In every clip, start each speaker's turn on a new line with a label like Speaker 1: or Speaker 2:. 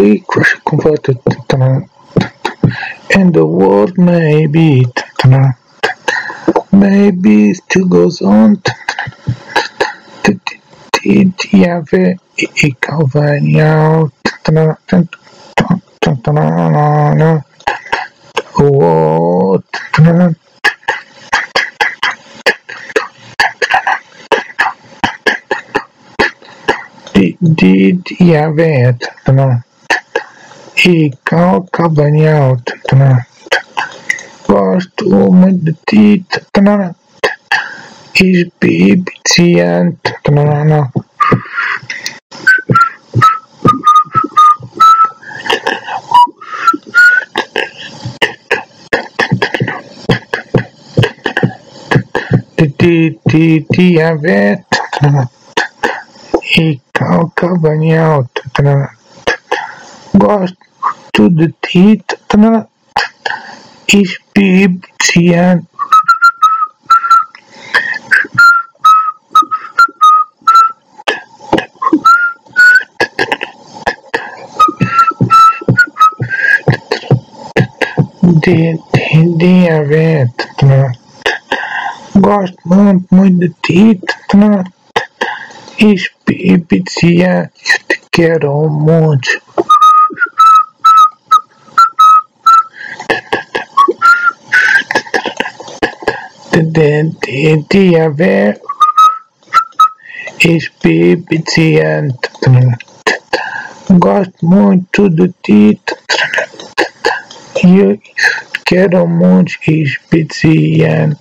Speaker 1: be converted, and the world maybe still goes on. Tiave e Calvanial. Did Yavet e Calvanial. Gosto muito de ti. Is bibician. Diavet e Calvanial. Gosto de ti. Is bibician. Diavet. Gosto muito de ti. Espírito, te quero muito. Diavet. Espírito, gosto muito de ti. Eu quero muito espírito.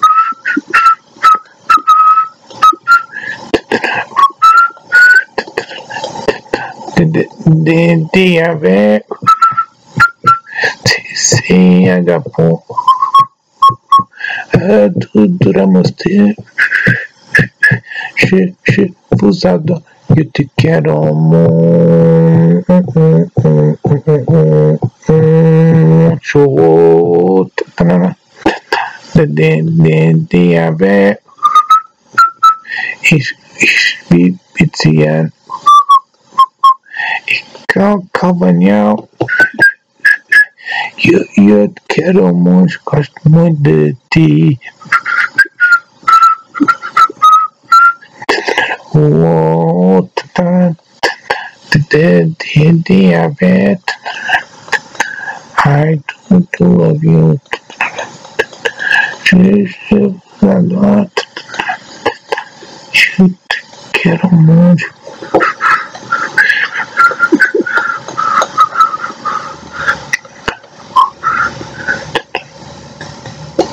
Speaker 1: Diavet. CH. Duramos ter fusado. Eu te quero muito. Diavet. Espírito. Calvanial. Eu te quero muito, gosto muito de ti. Diavet. I do love you. Eu te quero muito.